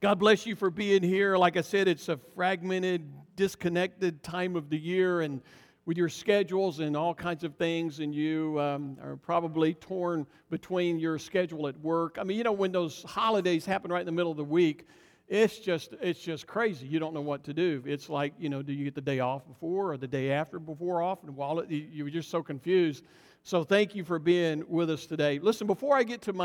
God bless you for being here. Like I said, it's a fragmented, disconnected time of the year, and with your schedules and all kinds of things, and you are probably torn between your schedule at work. I mean, you know, when those holidays happen right in the middle of the week, it's just crazy. You don't know what to do. It's like, you know, do you get the day off before or the day after before off? And while you're just so confused. So thank you for being with us today. Listen, before I get to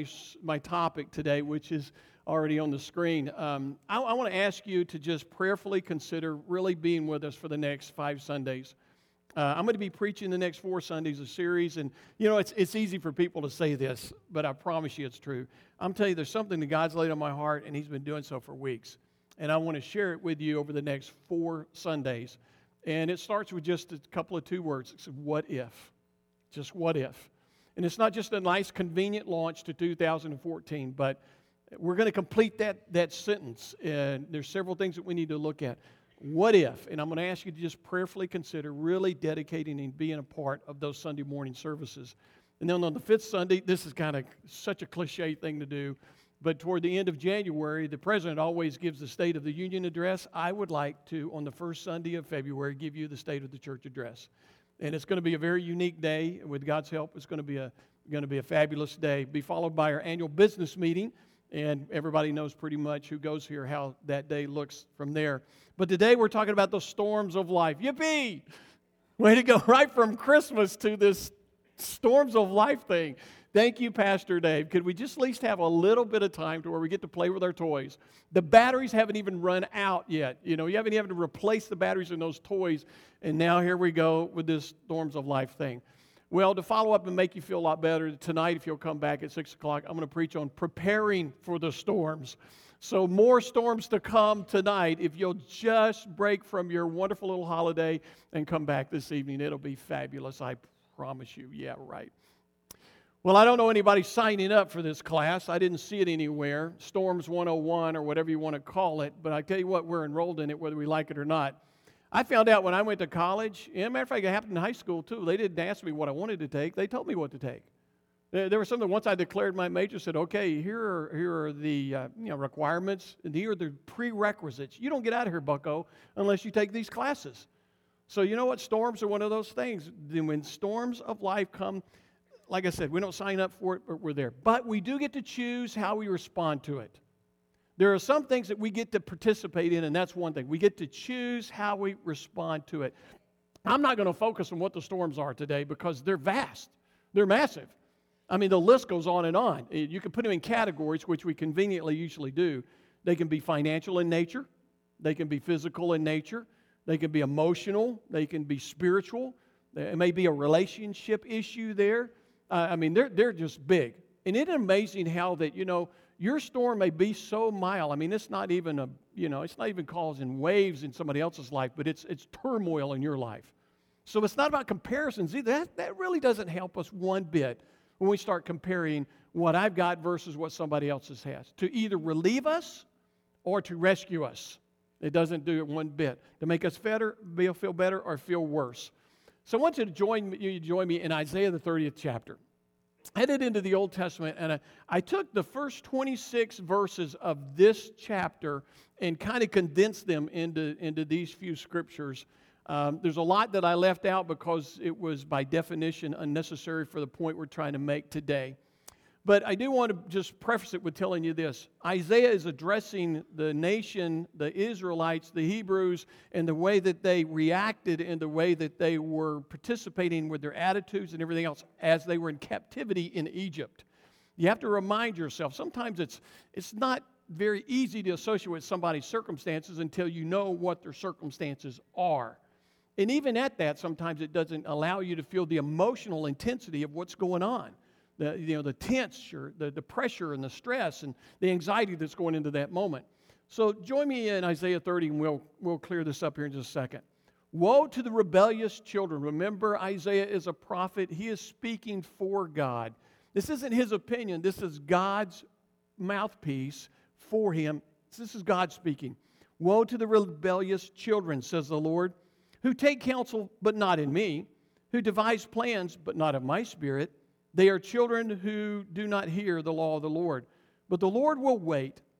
my topic today, which is already on the screen, I want to ask you to just prayerfully consider really being with us for the next 5 Sundays. I'm going to be preaching the next 4 Sundays, a series, and you know, it's easy for people to say this, but I promise you it's true. I'm telling you, there's something that God's laid on my heart, and He's been doing so for weeks, and I want to share it with you over the next 4 Sundays, and it starts with just a couple of 2 words. It's what if? Just what if? And it's not just a nice, convenient launch to 2014, but we're going to complete that sentence, and there's several things that we need to look at. What if? And I'm going to ask you to just prayerfully consider really dedicating and being a part of those Sunday morning services. And then on the 5th Sunday, this is kind of such a cliche thing to do, but toward the end of January, the President always gives the State of the Union address. I would like to, on the first Sunday of February, give you the State of the Church address. And it's going to be a very unique day. With God's help, it's going to be a fabulous day. Be followed by our annual business meeting. And everybody knows pretty much who goes here how that day looks from there. But today we're talking about the storms of life. Yippee! Way to go, right from Christmas to this storms of life thing. Thank you, Pastor Dave. Could we just at least have a little bit of time to where we get to play with our toys? The batteries haven't even run out yet. You know, you haven't even to replace the batteries in those toys. And now here we go with this storms of life thing. Well, to follow up and make you feel a lot better, tonight, if you'll come back at 6 o'clock, I'm going to preach on preparing for the storms. So more storms to come tonight. If you'll just break from your wonderful little holiday and come back this evening, it'll be fabulous, I promise you. Yeah, right. Well, I don't know anybody signing up for this class. I didn't see it anywhere, Storms 101 or whatever you want to call it. But I tell you what, we're enrolled in it whether we like it or not. I found out when I went to college, and as a matter of fact, it happened in high school too. They didn't ask me what I wanted to take. They told me what to take. There was something, once I declared my major, said, okay, here are the requirements, and here are the prerequisites. You don't get out of here, bucko, unless you take these classes. So you know what? Storms are one of those things. Then when storms of life come, like I said, we don't sign up for it, but we're there. But we do get to choose how we respond to it. There are some things that we get to participate in, and that's one thing. We get to choose how we respond to it. I'm not going to focus on what the storms are today because they're vast. They're massive. I mean, the list goes on and on. You can put them in categories, which we conveniently usually do. They can be financial in nature. They can be physical in nature. They can be emotional. They can be spiritual. It may be a relationship issue there. I mean, they're just big. And isn't it amazing how that, you know, your storm may be so mild. I mean, it's not even it's not even causing waves in somebody else's life, but it's turmoil in your life. So it's not about comparisons either. That really doesn't help us one bit when we start comparing what I've got versus what somebody else's has. To either relieve us or to rescue us. It doesn't do it one bit. To make us feel better or feel worse. So I want you to join me in Isaiah the 30th chapter. Headed into the Old Testament, and I took the first 26 verses of this chapter and kind of condensed them into these few scriptures. There's a lot that I left out because it was by definition unnecessary for the point we're trying to make today. But I do want to just preface it with telling you this. Isaiah is addressing the nation, the Israelites, the Hebrews, and the way that they reacted and the way that they were participating with their attitudes and everything else as they were in captivity in Egypt. You have to remind yourself, sometimes it's not very easy to associate with somebody's circumstances until you know what their circumstances are. And even at that, sometimes it doesn't allow you to feel the emotional intensity of what's going on. The tension, the pressure and the stress and the anxiety that's going into that moment. So join me in Isaiah 30 and we'll clear this up here in just a second. Woe to the rebellious children. Remember, Isaiah is a prophet. He is speaking for God. This isn't his opinion. This is God's mouthpiece for him. This is God speaking. Woe to the rebellious children, says the Lord, who take counsel but not in me, who devise plans but not of my spirit. They are children who do not hear the law of the Lord. But the Lord will wait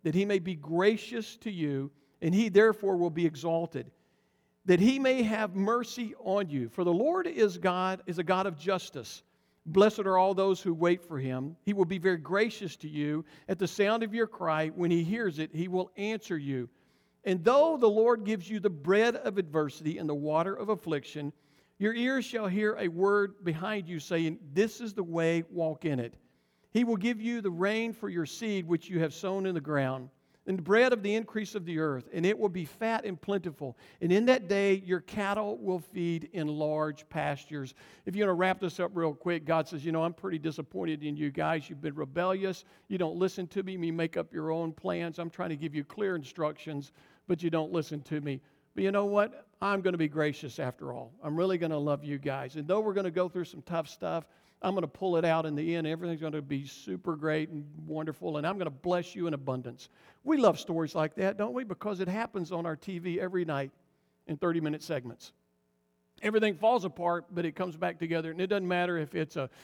that he may be gracious to you, and he therefore will be exalted, that he may have mercy on you. For the Lord is a God of justice. Blessed are all those who wait for him. He will be very gracious to you. At the sound of your cry, when he hears it, he will answer you. And though the Lord gives you the bread of adversity and the water of affliction, your ears shall hear a word behind you saying, this is the way, walk in it. He will give you the rain for your seed, which you have sown in the ground, and the bread of the increase of the earth, and it will be fat and plentiful. And in that day, your cattle will feed in large pastures. If you want to wrap this up real quick, God says, I'm pretty disappointed in you guys. You've been rebellious. You don't listen to me. You make up your own plans. I'm trying to give you clear instructions, but you don't listen to me. But you know what? I'm going to be gracious after all. I'm really going to love you guys. And though we're going to go through some tough stuff, I'm going to pull it out in the end. Everything's going to be super great and wonderful, and I'm going to bless you in abundance. We love stories like that, don't we? Because it happens on our TV every night in 30-minute segments. Everything falls apart, but it comes back together, and it doesn't matter if it's a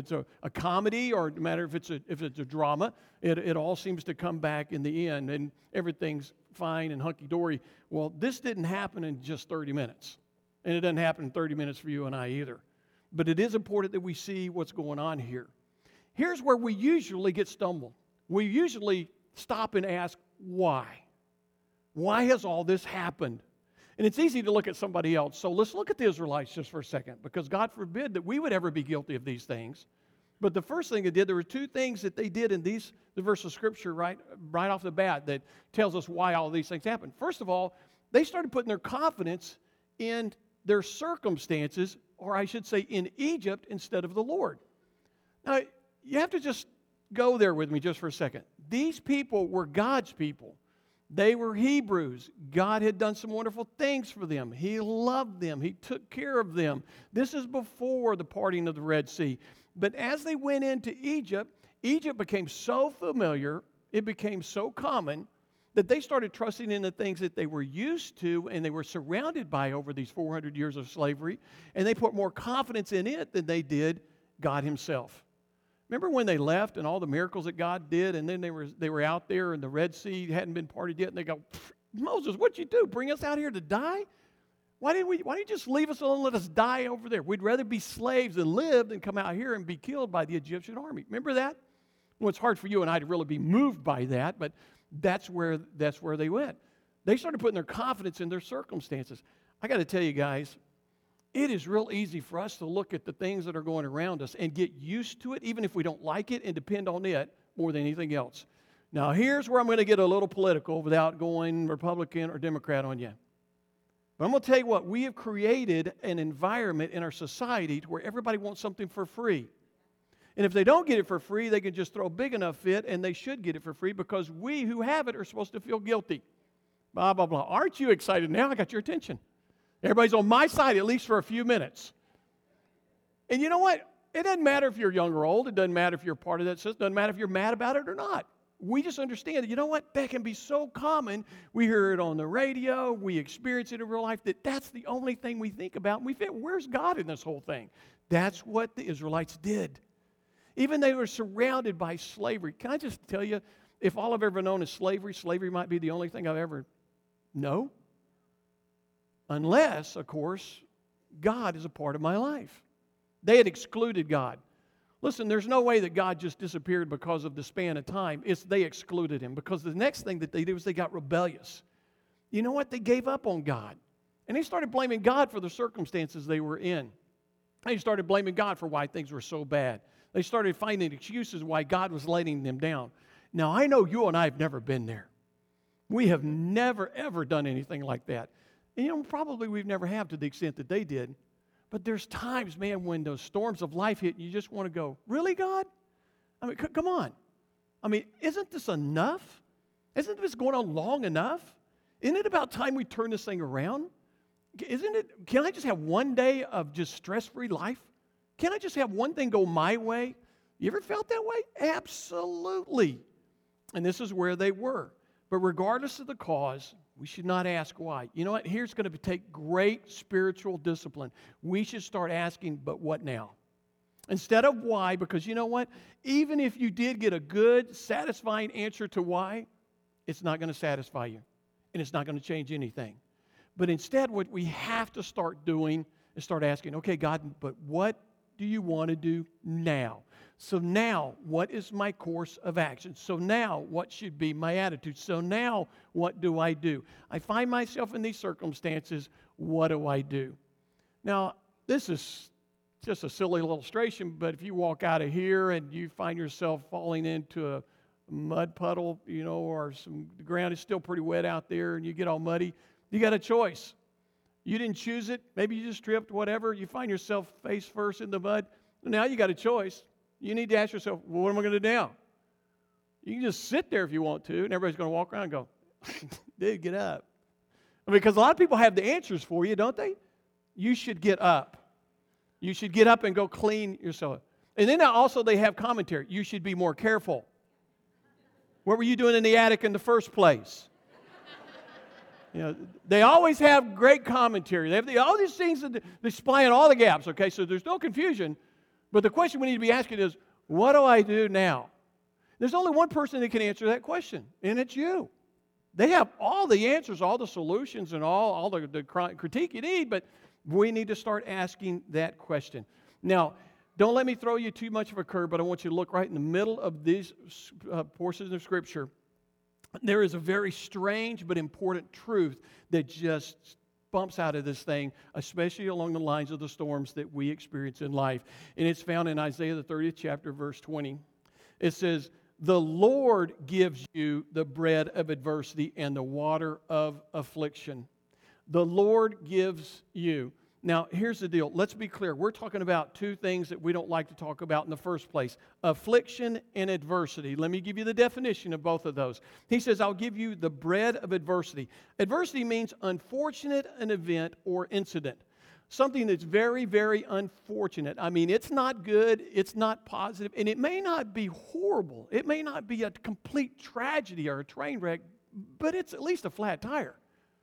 comedy or it doesn't matter if it's a drama. It all seems to come back in the end, and everything's fine and hunky-dory. Well, this didn't happen in just 30 minutes, and it doesn't happen in 30 minutes for you and I either. But it is important that we see what's going on here. Here's where we usually get stumbled. We usually stop and ask, why? Why has all this happened? And it's easy to look at somebody else. So let's look at the Israelites just for a second, because God forbid that we would ever be guilty of these things. But the first thing they did, there were two things that they did in the verse of Scripture right off the bat that tells us why all these things happened. First of all, they started putting their confidence in their circumstances, or I should say in Egypt instead of the Lord. Now, you have to just go there with me just for a second. These people were God's people. They were Hebrews. God had done some wonderful things for them. He loved them. He took care of them. This is before the parting of the Red Sea. But as they went into Egypt, Egypt became so familiar, it became so common, that they started trusting in the things that they were used to and they were surrounded by over these 400 years of slavery, and they put more confidence in it than they did God himself. Remember when they left and all the miracles that God did, and then they were out there and the Red Sea hadn't been parted yet, and they go, Moses, what'd you do? Bring us out here to die? Why didn't you just leave us alone and let us die over there? We'd rather be slaves and live than come out here and be killed by the Egyptian army. Remember that? Well, it's hard for you and I to really be moved by that, but that's where they went. They started putting their confidence in their circumstances. I got to tell you guys, it is real easy for us to look at the things that are going around us and get used to it, even if we don't like it, and depend on it more than anything else. Now, here's where I'm going to get a little political without going Republican or Democrat on you. But I'm going to tell you what, we have created an environment in our society to where everybody wants something for free. And if they don't get it for free, they can just throw a big enough fit, and they should get it for free because we who have it are supposed to feel guilty. Blah, blah, blah. Aren't you excited now? I got your attention. Everybody's on my side, at least for a few minutes. And you know what? It doesn't matter if you're young or old. It doesn't matter if you're part of that system. It doesn't matter if you're mad about it or not. We just understand that, you know what? That can be so common. We hear it on the radio. We experience it in real life. That's the only thing we think about. And we think, where's God in this whole thing? That's what the Israelites did. Even they were surrounded by slavery. Can I just tell you, if all I've ever known is slavery, slavery might be the only thing I've ever known. Unless, of course, God is a part of my life. They had excluded God. Listen, there's no way that God just disappeared because of the span of time. They excluded him, because the next thing that they did was they got rebellious. You know what? They gave up on God. And they started blaming God for the circumstances they were in. They started blaming God for why things were so bad. They started finding excuses why God was letting them down. Now, I know you and I have never been there. We have never, ever done anything like that. And, probably we've never have to the extent that they did. But there's times, man, when those storms of life hit, you just want to go, really, God? I mean, come on. I mean, isn't this enough? Isn't this going on long enough? Isn't it about time we turn this thing around? Can I just have one day of just stress-free life? Can I just have one thing go my way? You ever felt that way? Absolutely. And this is where they were. But regardless of the cause, we should not ask why. You know what? Here's going to take great spiritual discipline. We should start asking, but what now? Instead of why, because you know what? Even if you did get a good, satisfying answer to why, it's not going to satisfy you, and it's not going to change anything. But instead, what we have to start doing is start asking, okay, God, but what do you want to do now? So now, what is my course of action? So now, what should be my attitude? So now, what do I do? I find myself in these circumstances. What do I do? Now, this is just a silly illustration, but if you walk out of here and you find yourself falling into a mud puddle, or the ground is still pretty wet out there and you get all muddy, you got a choice. You didn't choose it. Maybe you just tripped, whatever. You find yourself face first in the mud. Now you got a choice. You need to ask yourself, well, what am I going to do now? You can just sit there if you want to, and everybody's going to walk around and go, dude, get up. Because a lot of people have the answers for you, don't they? You should get up. You should get up and go clean yourself. And then also they have commentary. You should be more careful. What were you doing in the attic in the first place? They always have great commentary. They have all these things that display in all the gaps, okay? So there's no confusion. But the question we need to be asking is, what do I do now? There's only one person that can answer that question, and it's you. They have all the answers, all the solutions, and all the critique you need, but we need to start asking that question. Now, don't let me throw you too much of a curve, but I want you to look right in the middle of these portions of Scripture. There is a very strange but important truth that just bumps out of this thing, especially along the lines of the storms that we experience in life. And it's found in Isaiah the 30th chapter, verse 20. It says, the Lord gives you the bread of adversity and the water of affliction. The Lord gives you. Now, here's the deal. Let's be clear. We're talking about two things that we don't like to talk about in the first place. Affliction and adversity. Let me give you the definition of both of those. He says, I'll give you the bread of adversity. Adversity means unfortunate an event or incident. Something that's very, very unfortunate. I mean, it's not good, it's not positive, and it may not be horrible. It may not be a complete tragedy or a train wreck, but it's at least a flat tire.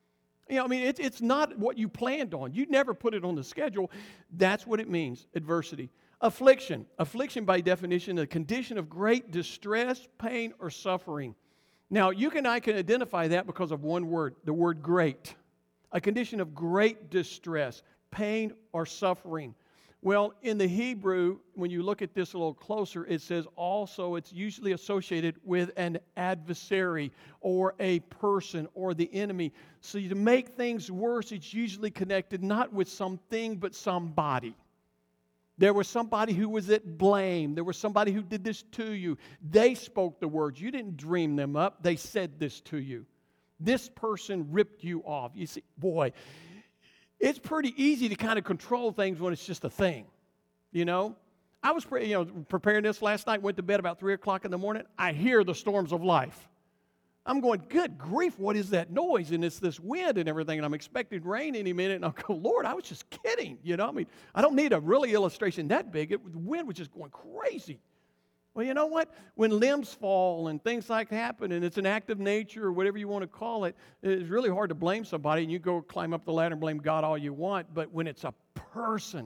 It's not what you planned on. You never put it on the schedule. That's what it means, adversity. Affliction. Affliction, by definition, a condition of great distress, pain, or suffering. Now, you and I can identify that because of one word, the word great. A condition of great distress, pain, or suffering. Well, in the Hebrew, when you look at this a little closer, it says also it's usually associated with an adversary or a person or the enemy. So to make things worse, it's usually connected not with something, but somebody. There was somebody who was at blame. There was somebody who did this to you. They spoke the words. You didn't dream them up. They said this to you. This person ripped you off. You see, boy, it's pretty easy to kind of control things when it's just a thing, I was preparing this last night, went to bed about 3 o'clock in the morning. I hear the storms of life. I'm going, good grief, what is that noise? And it's this wind and everything, and I'm expecting rain any minute. And I'll go, Lord, I was just kidding, I don't need a really illustration that big. The wind was just going crazy. Well, you know what? When limbs fall and things like that happen, and it's an act of nature or whatever you want to call it, it's really hard to blame somebody, and you go climb up the ladder and blame God all you want. But when it's a person,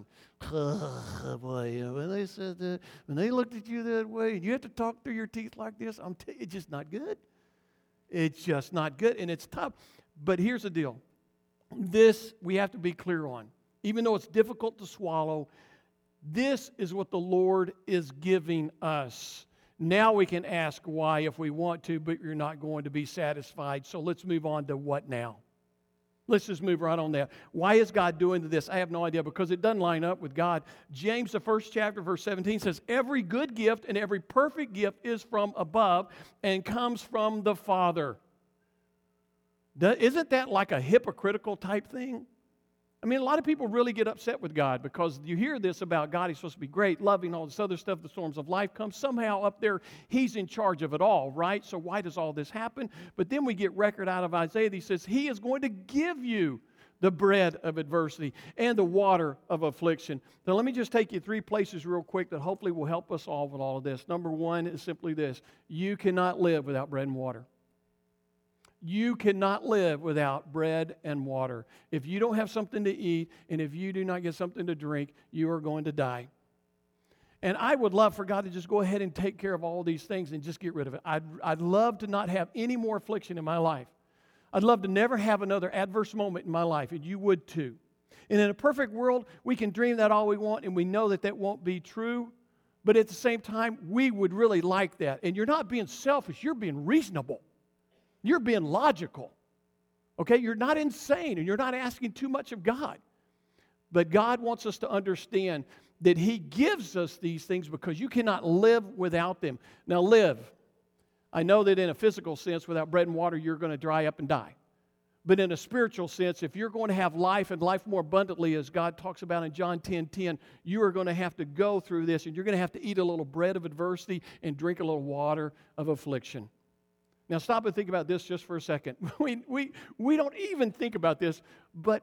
when they said that, when they looked at you that way, and you have to talk through your teeth like this, I'm telling you, it's just not good. It's just not good, and it's tough. But here's the deal. This we have to be clear on. Even though it's difficult to swallow, this is what the Lord is giving us. Now we can ask why if we want to, but you're not going to be satisfied. So let's move on to what now? Let's just move right on that. Why is God doing this? I have no idea, because it doesn't line up with God. James, the first chapter, verse 17 says, every good gift and every perfect gift is from above and comes from the Father. Isn't that like a hypocritical type thing? I mean, a lot of people really get upset with God because you hear this about God. He's supposed to be great, loving, all this other stuff. The storms of life come. Somehow up there, He's in charge of it all, right? So why does all this happen? But then we get record out of Isaiah that He says He is going to give you the bread of adversity and the water of affliction. Now, let me just take you 3 places real quick that hopefully will help us all with all of this. Number 1 is simply this. You cannot live without bread and water. You cannot live without bread and water. If you don't have something to eat and if you do not get something to drink, you are going to die. And I would love for God to just go ahead and take care of all these things and just get rid of it. I'd love to not have any more affliction in my life. I'd love to never have another adverse moment in my life, and you would too. And in a perfect world, we can dream that all we want, and we know that that won't be true. But at the same time, we would really like that. And you're not being selfish. You're being reasonable. You're being logical. Okay? You're not insane, and you're not asking too much of God. But God wants us to understand that He gives us these things because you cannot live without them. Now, live. I know that in a physical sense, without bread and water, you're going to dry up and die. But in a spiritual sense, if you're going to have life and life more abundantly, as God talks about in John 10:10, you are going to have to go through this, and you're going to have to eat a little bread of adversity and drink a little water of affliction. Now, stop and think about this just for a second. We don't even think about this, but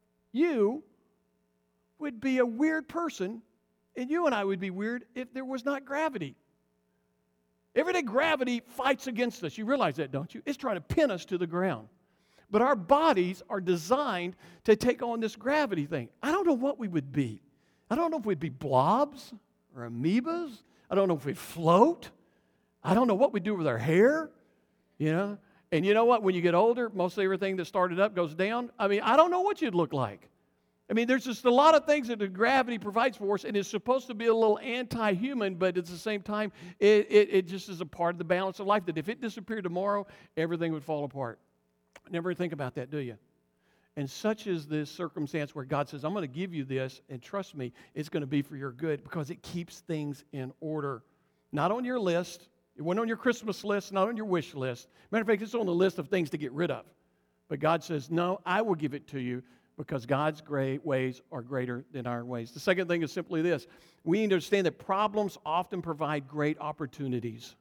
you would be a weird person, and you and I would be weird if there was not gravity. Everyday gravity fights against us. You realize that, don't you? It's trying to pin us to the ground. But our bodies are designed to take on this gravity thing. I don't know what we would be. I don't know if we'd be blobs or amoebas. I don't know if we'd float. I don't know what we'd do with our hair, you know. And you know what? When you get older, most everything that started up goes down. I mean, I don't know what you'd look like. I mean, there's just a lot of things that the gravity provides for us, and it's supposed to be a little anti-human, but at the same time, it just is a part of the balance of life, that if it disappeared tomorrow, everything would fall apart. Never think about that, do you? And such is this circumstance where God says, I'm going to give you this, and trust me, it's going to be for your good, because it keeps things in order. Not on your list. It wasn't on your Christmas list, not on your wish list. Matter of fact, it's on the list of things to get rid of. But God says, no, I will give it to you, because God's great ways are greater than our ways. The second thing is simply this. We need to understand that problems often provide great opportunities.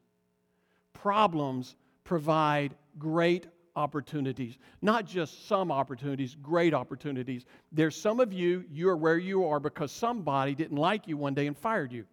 Problems provide great opportunities. Not just some opportunities, great opportunities. There's some of you, you are where you are because somebody didn't like you one day and fired you.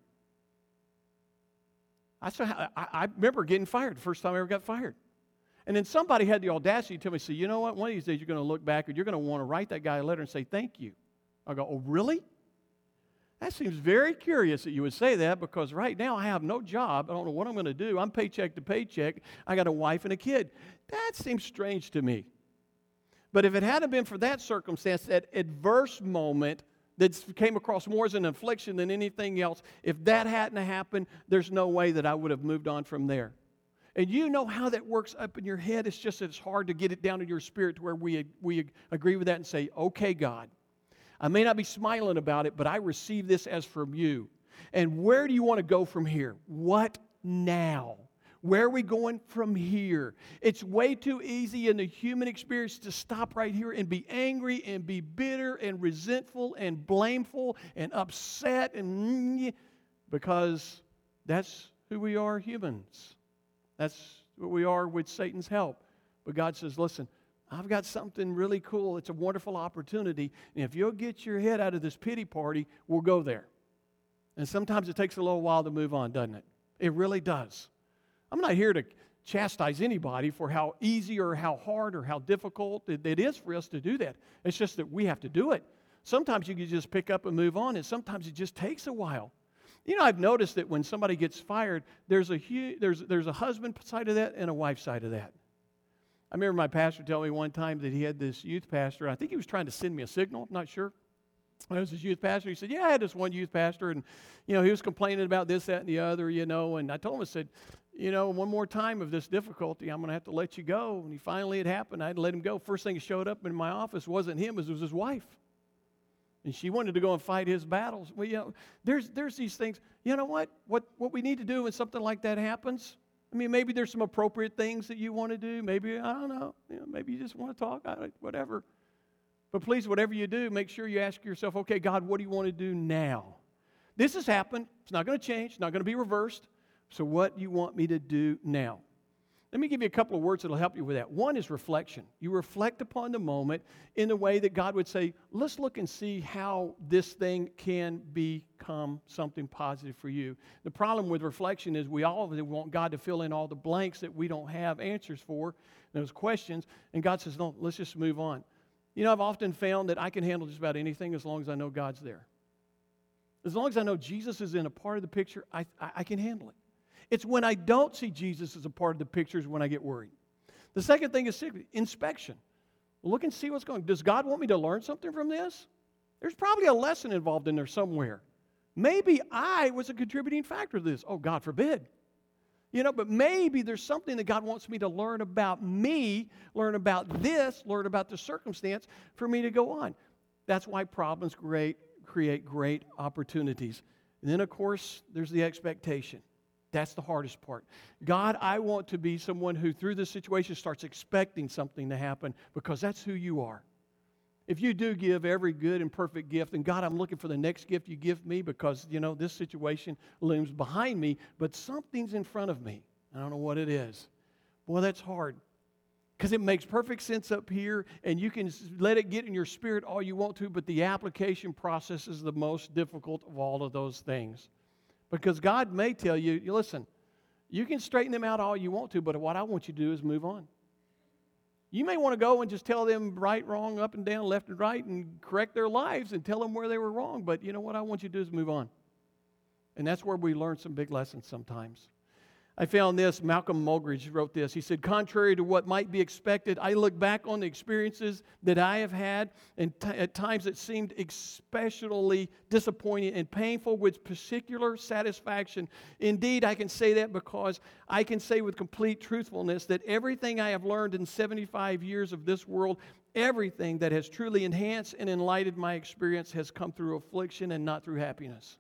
I remember getting fired the first time I ever got fired. And then somebody had the audacity to tell me, say, you know what, one of these days you're going to look back and you're going to want to write that guy a letter and say thank you. I go, oh, really? That seems very curious that you would say that, because right now I have no job. I don't know what I'm going to do. I'm paycheck to paycheck. I got a wife and a kid. That seems strange to me. But if it hadn't been for that circumstance, that adverse moment that came across more as an affliction than anything else, if that hadn't happened, there's no way that I would have moved on from there. And you know how that works up in your head. It's just that it's hard to get it down in your spirit to where we agree with that and say, okay, God, I may not be smiling about it, but I receive this as from you. And where do you want to go from here? What now? Where are we going from here? It's way too easy in the human experience to stop right here and be angry and be bitter and resentful and blameful and upset, and because that's who we are, humans. That's what we are with Satan's help. But God says, listen, I've got something really cool. It's a wonderful opportunity. And if you'll get your head out of this pity party, we'll go there. And sometimes it takes a little while to move on, doesn't it? It really does. I'm not here to chastise anybody for how easy or how hard or how difficult it is for us to do that. It's just that we have to do it. Sometimes you can just pick up and move on, and sometimes it just takes a while. You know, I've noticed that when somebody gets fired, there's a husband side of that and a wife side of that. I remember my pastor telling me one time that he had this youth pastor. I think he was trying to send me a signal. I'm not sure. I was his youth pastor. He said, yeah, I had this one youth pastor, and, you know, he was complaining about this, that, and the other, you know, and I told him, I said, you know, one more time of this difficulty, I'm going to have to let you go. And finally it happened. I had to let him go. First thing that showed up in my office wasn't him, it was his wife. And she wanted to go and fight his battles. Well, you know, there's these things. You know what? What we need to do when something like that happens, I mean, maybe there's some appropriate things that you want to do. Maybe, I don't know, you know, maybe you just want to talk, whatever. But please, whatever you do, make sure you ask yourself, okay, God, what do you want to do now? This has happened. It's not going to change. It's not going to be reversed. So what do you want me to do now? Let me give you a couple of words that will help you with that. One is reflection. You reflect upon the moment in the way that God would say, let's look and see how this thing can become something positive for you. The problem with reflection is we all want God to fill in all the blanks that we don't have answers for, those questions, and God says, no, let's just move on. You know, I've often found that I can handle just about anything as long as I know God's there. As long as I know Jesus is in a part of the picture, I can handle it. It's when I don't see Jesus as a part of the picture is when I get worried. The second thing is inspection. Look and see what's going on. Does God want me to learn something from this? There's probably a lesson involved in there somewhere. Maybe I was a contributing factor to this. Oh, God forbid. But maybe there's something that God wants me to learn about me, learn about this, learn about the circumstance for me to go on. That's why problems create great opportunities. And then, of course, there's the expectation. That's the hardest part. God, I want to be someone who, through this situation, starts expecting something to happen because that's who you are. If you do give every good and perfect gift, and God, I'm looking for the next gift you give me because, this situation looms behind me, but something's in front of me. I don't know what it is. Boy, that's hard because it makes perfect sense up here, and you can let it get in your spirit all you want to, but the application process is the most difficult of all of those things. Because God may tell you, listen, you can straighten them out all you want to, but what I want you to do is move on. You may want to go and just tell them right, wrong, up and down, left and right, and correct their lives and tell them where they were wrong. But what I want you to do is move on. And that's where we learn some big lessons sometimes. I found this. Malcolm Muggeridge wrote this. He said, contrary to what might be expected, I look back on the experiences that I have had, and at times it seemed especially disappointing and painful with particular satisfaction. Indeed, I can say that because I can say with complete truthfulness that everything I have learned in 75 years of this world, everything that has truly enhanced and enlightened my experience has come through affliction and not through happiness.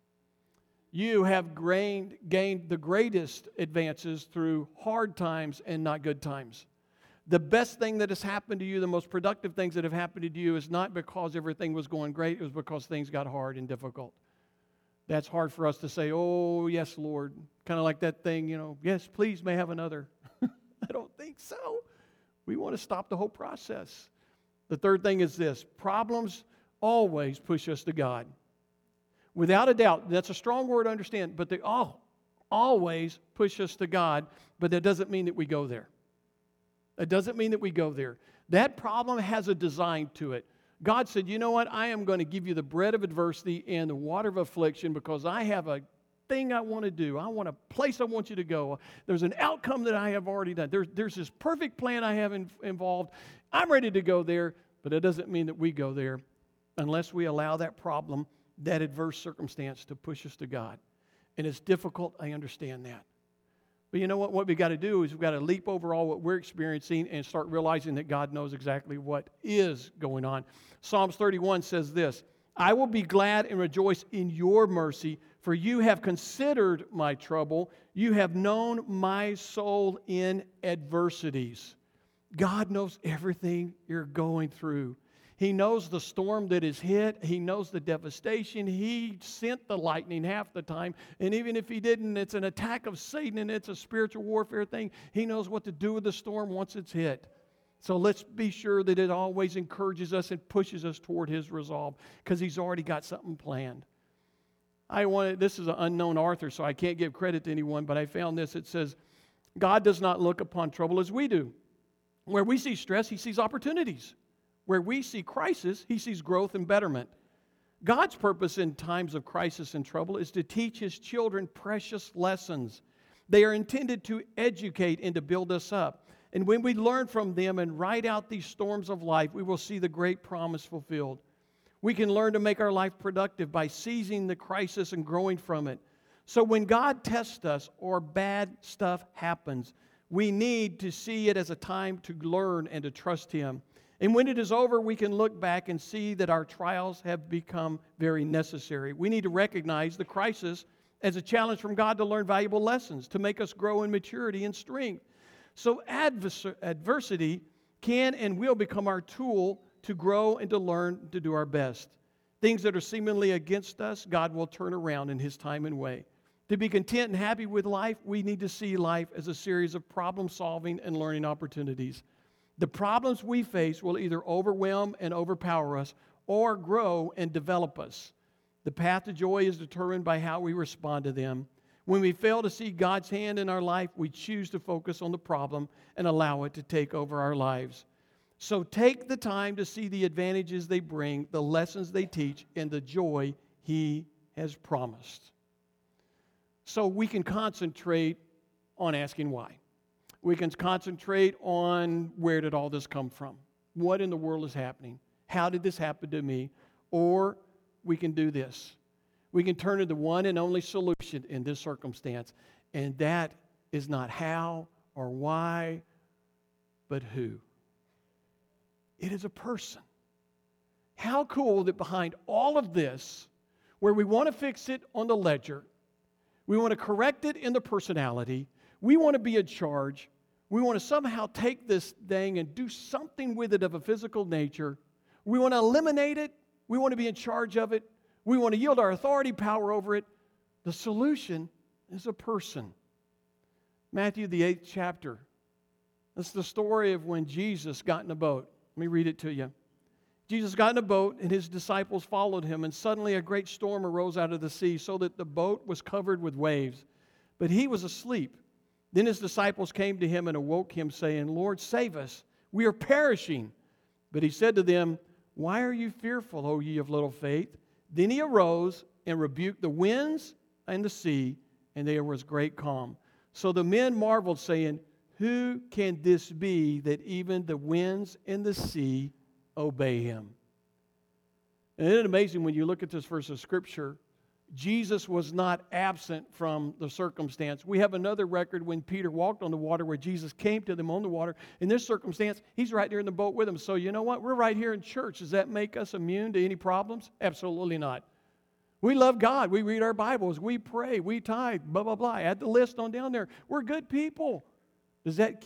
You have gained the greatest advances through hard times and not good times. The best thing that has happened to you, the most productive things that have happened to you is not because everything was going great, it was because things got hard and difficult. That's hard for us to say, oh, yes, Lord. Kind of like that thing, yes, please, may I have another. I don't think so. We want to stop the whole process. The third thing is this. Problems always push us to God. Without a doubt, that's a strong word to understand, but they always push us to God, but that doesn't mean that we go there. It doesn't mean that we go there. That problem has a design to it. God said, you know what? I am going to give you the bread of adversity and the water of affliction because I have a thing I want to do. I want a place I want you to go. There's an outcome that I have already done. There's this perfect plan I have involved. I'm ready to go there, but it doesn't mean that we go there unless we allow that problem, that adverse circumstance to push us to God. And it's difficult, I understand that. But you know what? What we've got to do is we've got to leap over all what we're experiencing and start realizing that God knows exactly what is going on. Psalms 31 says this, I will be glad and rejoice in your mercy, for you have considered my trouble. You have known my soul in adversities. God knows everything you're going through. He knows the storm that is hit. He knows the devastation. He sent the lightning half the time. And even if he didn't, it's an attack of Satan and it's a spiritual warfare thing. He knows what to do with the storm once it's hit. So let's be sure that it always encourages us and pushes us toward his resolve because he's already got something planned. This is an unknown author, so I can't give credit to anyone, but I found this. It says, God does not look upon trouble as we do. Where we see stress, he sees opportunities. Where we see crisis, he sees growth and betterment. God's purpose in times of crisis and trouble is to teach his children precious lessons. They are intended to educate and to build us up. And when we learn from them and ride out these storms of life, we will see the great promise fulfilled. We can learn to make our life productive by seizing the crisis and growing from it. So when God tests us or bad stuff happens, we need to see it as a time to learn and to trust him. And when it is over, we can look back and see that our trials have become very necessary. We need to recognize the crisis as a challenge from God to learn valuable lessons, to make us grow in maturity and strength. So adversity can and will become our tool to grow and to learn to do our best. Things that are seemingly against us, God will turn around in his time and way. To be content and happy with life, we need to see life as a series of problem-solving and learning opportunities. The problems we face will either overwhelm and overpower us or grow and develop us. The path to joy is determined by how we respond to them. When we fail to see God's hand in our life, we choose to focus on the problem and allow it to take over our lives. So take the time to see the advantages they bring, the lessons they teach, and the joy he has promised. So we can concentrate on asking why. We can concentrate on where did all this come from? What in the world is happening? How did this happen to me? Or we can do this. We can turn to the one and only solution in this circumstance, and that is not how or why, but who. It is a person. How cool that behind all of this, where we want to fix it on the ledger, we want to correct it in the personality, we want to be in charge, we want to somehow take this thing and do something with it of a physical nature, we want to eliminate it, we want to be in charge of it, we want to yield our authority, power over it. The solution is a person. Matthew, the 8th chapter. That's the story of when Jesus got in a boat. Let me read it to you. Jesus got in a boat, and his disciples followed him, and suddenly a great storm arose out of the sea, so that the boat was covered with waves. But he was asleep. Then his disciples came to him and awoke him, saying, Lord, save us. We are perishing. But he said to them, Why are you fearful, O ye of little faith? Then he arose and rebuked the winds and the sea, and there was great calm. So the men marveled, saying, Who can this be that even the winds and the sea obey him? And isn't it amazing when you look at this verse of Scripture, Jesus was not absent from the circumstance. We have another record when Peter walked on the water where Jesus came to them on the water. In this circumstance, he's right there in the boat with them. So you know what? We're right here in church. Does that make us immune to any problems? Absolutely not. We love God. We read our Bibles. We pray. We tithe. Blah, blah, blah. Add the list on down there. We're good people. Does that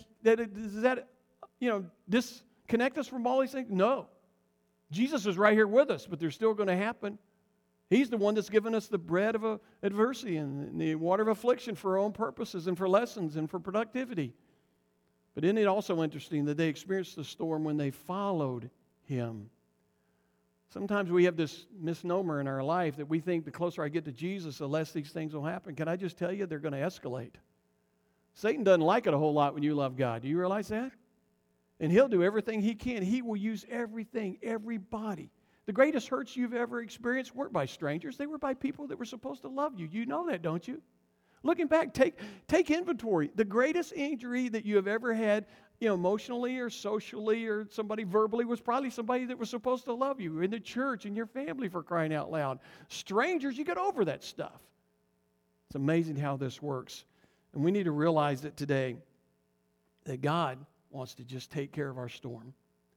disconnect us from all these things? No. Jesus is right here with us, but they're still going to happen. He's the one that's given us the bread of adversity and the water of affliction for our own purposes and for lessons and for productivity. But isn't it also interesting that they experienced the storm when they followed him? Sometimes we have this misnomer in our life that we think the closer I get to Jesus, the less these things will happen. Can I just tell you, they're going to escalate. Satan doesn't like it a whole lot when you love God. Do you realize that? And he'll do everything he can. He will use everything, everybody. The greatest hurts you've ever experienced weren't by strangers. They were by people that were supposed to love you. You know that, don't you? Looking back, take inventory. The greatest injury that you have ever had, emotionally or socially or somebody verbally, was probably somebody that was supposed to love you in the church, in your family, for crying out loud. Strangers, you get over that stuff. It's amazing how this works. And we need to realize that today that God wants to just take care of our storm.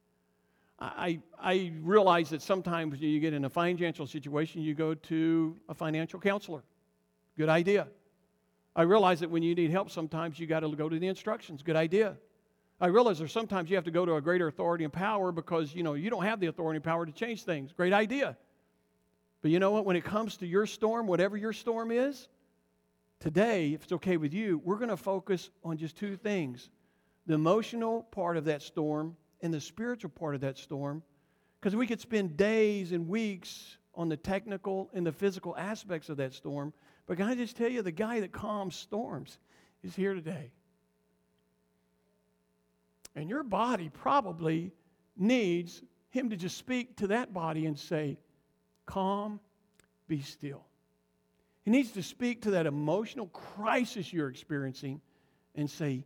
I realize that sometimes when you get in a financial situation, you go to a financial counselor. Good idea. I realize that when you need help, sometimes you got to go to the instructions. Good idea. I realize there's sometimes you have to go to a greater authority and power because, you don't have the authority and power to change things. Great idea. But you know what? When it comes to your storm, whatever your storm is, today, if it's okay with you, we're going to focus on just two things. The emotional part of that storm and the spiritual part of that storm, because we could spend days and weeks on the technical and the physical aspects of that storm. But can I just tell you, the guy that calms storms is here today. And your body probably needs him to just speak to that body and say, calm, be still. He needs to speak to that emotional crisis you're experiencing and say,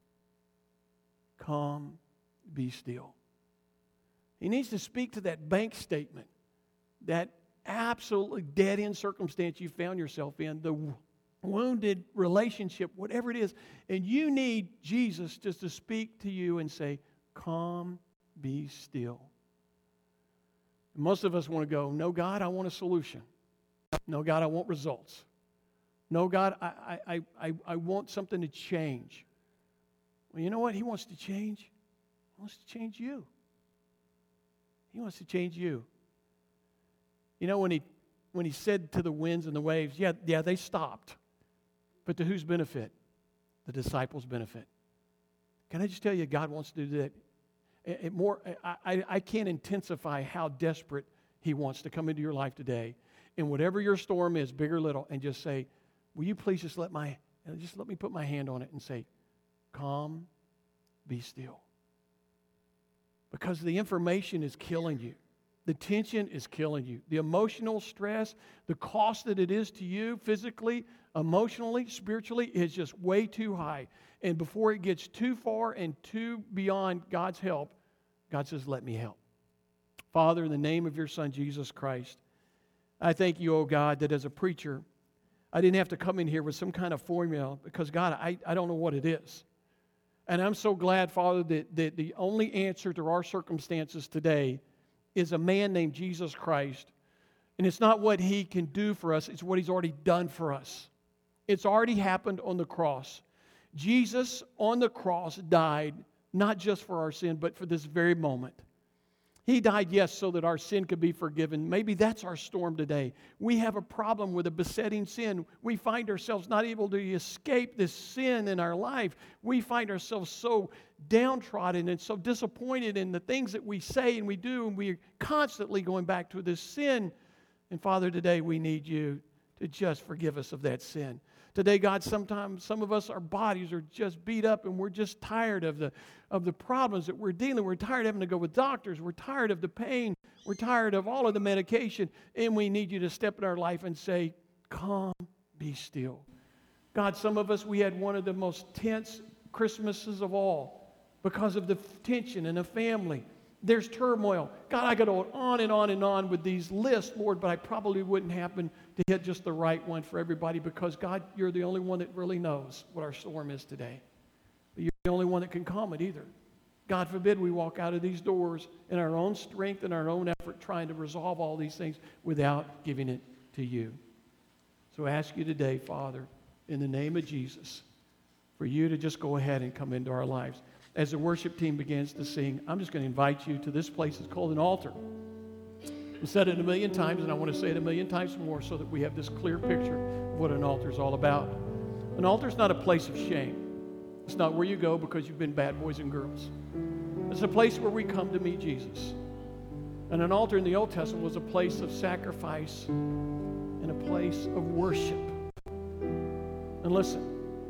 calm, be still. He needs to speak to that bank statement, that absolutely dead-end circumstance you found yourself in, the wounded relationship, whatever it is, and you need Jesus just to speak to you and say, calm, be still. Most of us want to go, no, God, I want a solution. No, God, I want results. No, God, I want something to change. Well, you know what He wants to change? He wants to change you. He wants to change you. When he said to the winds and the waves, yeah, they stopped. But to whose benefit? The disciples' benefit. Can I just tell you, God wants to do that. I can't intensify how desperate He wants to come into your life today. And whatever your storm is, big or little, and just say, will you please just let me put my hand on it and say, calm, be still. Because the information is killing you. The tension is killing you. The emotional stress, the cost that it is to you physically, emotionally, spiritually is just way too high. And before it gets too far and too beyond God's help, God says, let me help. Father, in the name of your Son, Jesus Christ, I thank you, oh God, that as a preacher, I didn't have to come in here with some kind of formula because, God, I don't know what it is. And I'm so glad, Father, that the only answer to our circumstances today is a man named Jesus Christ. And it's not what he can do for us, it's what he's already done for us. It's already happened on the cross. Jesus on the cross died not just for our sin, but for this very moment. He died, yes, so that our sin could be forgiven. Maybe that's our storm today. We have a problem with a besetting sin. We find ourselves not able to escape this sin in our life. We find ourselves so downtrodden and so disappointed in the things that we say and we do, and we're constantly going back to this sin. And Father, today we need you to just forgive us of that sin. Today, God, sometimes some of us, our bodies are just beat up and we're just tired of the problems that we're dealing with. We're tired of having to go with doctors. We're tired of the pain. We're tired of all of the medication. And we need you to step in our life and say, calm, be still. God, some of us, we had one of the most tense Christmases of all because of the tension in a family. There's turmoil. God, I could go on and on and on with these lists, Lord, but I probably wouldn't happen to hit just the right one for everybody because, God, you're the only one that really knows what our storm is today. But you're the only one that can calm it either. God forbid we walk out of these doors in our own strength and our own effort trying to resolve all these things without giving it to you. So I ask you today, Father, in the name of Jesus, for you to just go ahead and come into our lives. As the worship team begins to sing, I'm just going to invite you to this place. It's called an altar. I've said it a million times, and I want to say it a million times more so that we have this clear picture of what an altar is all about. An altar is not a place of shame. It's not where you go because you've been bad boys and girls. It's a place where we come to meet Jesus. And an altar in the Old Testament was a place of sacrifice and a place of worship. And listen,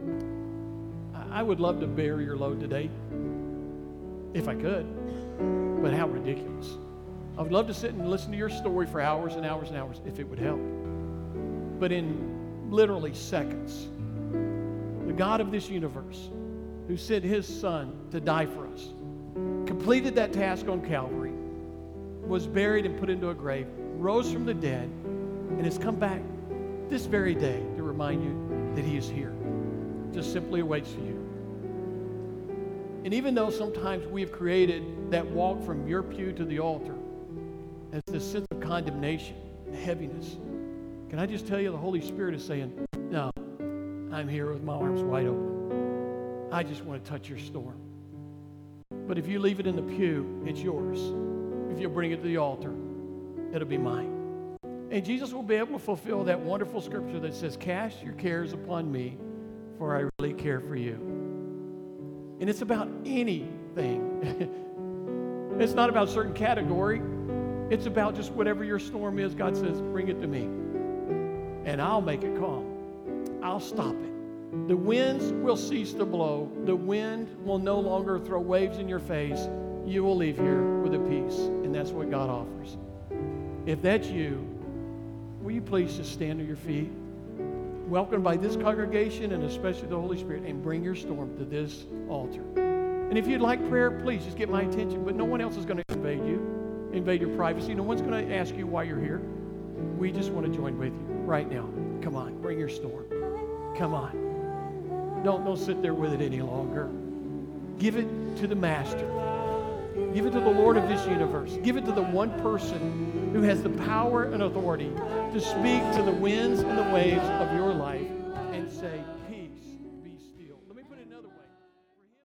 I would love to bear your load today, if I could, but how ridiculous. I would love to sit and listen to your story for hours and hours and hours if it would help. But in literally seconds, the God of this universe, who sent his Son to die for us, completed that task on Calvary, was buried and put into a grave, rose from the dead, and has come back this very day to remind you that he is here. Just simply awaits for you. And even though sometimes we have created that walk from your pew to the altar as this sense of condemnation and heaviness, can I just tell you the Holy Spirit is saying, no, I'm here with my arms wide open. I just want to touch your storm. But if you leave it in the pew, it's yours. If you'll bring it to the altar, it'll be mine. And Jesus will be able to fulfill that wonderful scripture that says, cast your cares upon me, for I really care for you. And it's about anything. It's not about a certain category. It's about just whatever your storm is. God says, bring it to me. And I'll make it calm. I'll stop it. The winds will cease to blow. The wind will no longer throw waves in your face. You will leave here with a peace. And that's what God offers. If that's you, will you please just stand to your feet? Welcomed by this congregation and especially the Holy Spirit, and bring your storm to this altar. And if you'd like prayer, please just get my attention. But no one else is going to invade your privacy. No one's going to ask you why you're here. We just want to join with you right now. Come on, bring your storm. Come on. Don't sit there with it any longer. Give it to the Master. Give it to the Lord of this universe. Give it to the one person who has the power and authority to speak to the winds and the waves of your life and say,